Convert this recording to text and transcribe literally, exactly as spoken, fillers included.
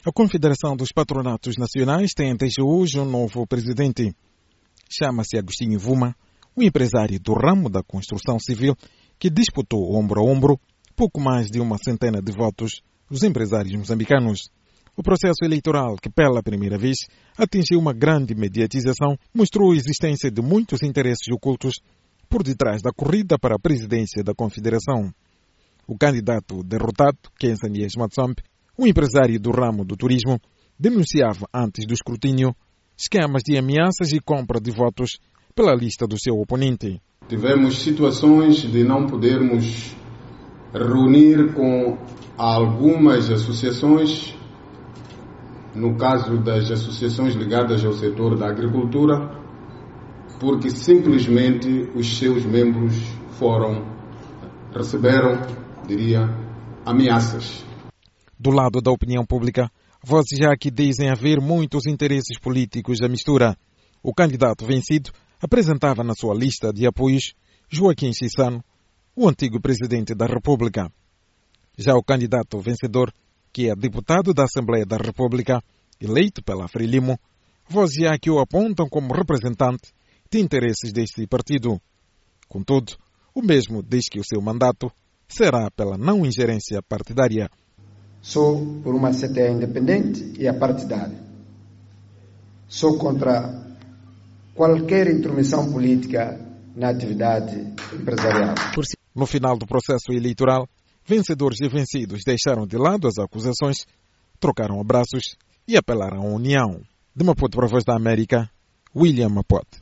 A Confederação dos Patronatos Nacionais tem desde hoje um novo presidente. Chama-se Agostinho Vuma, um empresário do ramo da construção civil que disputou ombro a ombro pouco mais de uma centena de votos dos empresários moçambicanos. O processo eleitoral, que pela primeira vez atingiu uma grande mediatização, mostrou a existência de muitos interesses ocultos por detrás da corrida para a presidência da Confederação. O candidato derrotado, Kensanias Matsombe, um empresário do ramo do turismo, denunciava antes do escrutínio esquemas de ameaças e compra de votos pela lista do seu oponente. Tivemos situações de não podermos reunir com algumas associações, no caso das associações ligadas ao setor da agricultura, porque simplesmente os seus membros foram, receberam, diria, ameaças. Do lado da opinião pública, vozes já que dizem haver muitos interesses políticos à mistura. O candidato vencido apresentava na sua lista de apoios Joaquim Chissano, o antigo presidente da República. Já o candidato vencedor, que é deputado da Assembleia da República, eleito pela Frelimo, vozes já que o apontam como representante de interesses deste partido. Contudo, o mesmo diz que o seu mandato será pela não ingerência partidária. Sou por uma C T A independente e apartidária. Sou contra qualquer intromissão política na atividade empresarial. No final do processo eleitoral, vencedores e vencidos deixaram de lado as acusações, trocaram abraços e apelaram à união. De Maputo para a Voz da América, William Maputo.